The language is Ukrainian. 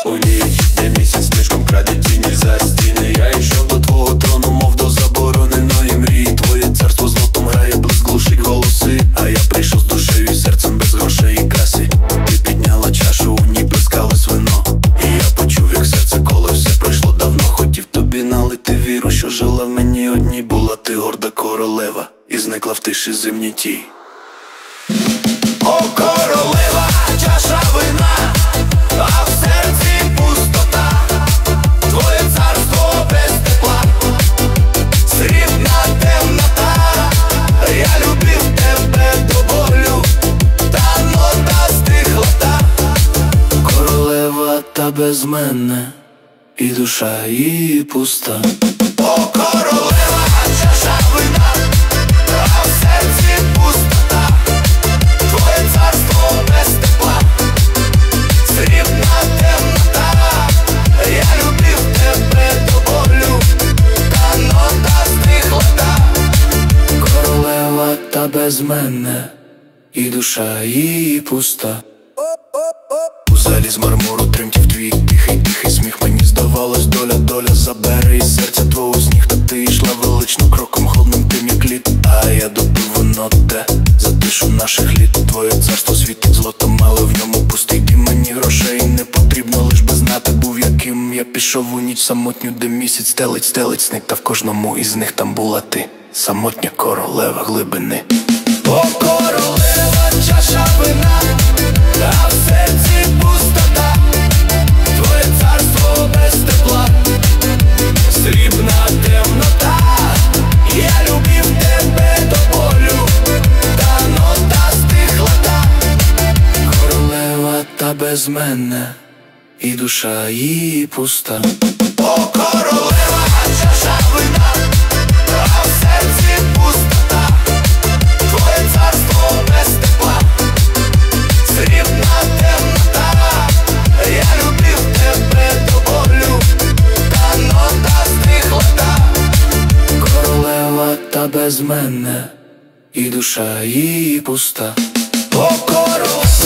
У ніч, де місяць слишком краде тіні за стіни. Я йшов до твого трону, мов до забороненої мрії. Твоє царство злотом грає, блиск глушить голоси. А я прийшов з душею і серцем без грошей і краси. Ти підняла чашу, у ній плескалось вино. І я почув, як серце коло, все пройшло давно. Хотів тобі налити віру, що жила в мені одній. Була ти горда королева і зникла в тиші зимній тій. О, королева, чаша вина, а в серці пустота. Твоє царство без тепла, срібна темнота. Я любив тебе до болю, та нота стихла та. Королева та без мене, і душа її пуста. О, королева, чаша вина, а в серці пустота. Твоє царство без тепла, срібна темнота. Я любив тебе до болю, та нота стихла та. Королева та без мене, і душа її пуста. У залі з мармуру тремтів твій тихий сміх. Мені здавалось, доля забере із серця твого сніг. Та ти йшла велично кроком холодним тим, як лід. А я допив воно те за тишу наших літ. Твоє царство світить злотом, але в ньому пустий дім. Мені грошей не потрібно, лиш би знати був яким. Я пішов у ніч самотню, де місяць стелить сник. Та в кожному із них там була ти, самотня королева глибини. О, королева, чаша вина, а в серці пустота. Твоє царство без тепла, срібна темнота. Я любив тебе до болю, та нота стихла та. Королева та без мене, і душа її пуста. О, королева, чаша вина, а в серці пустота. Твоє царство без тепла, срібна темнота. Я любив тебе до болю, та нота стихла та. Королева та без мене, і душа її пуста. О, королева.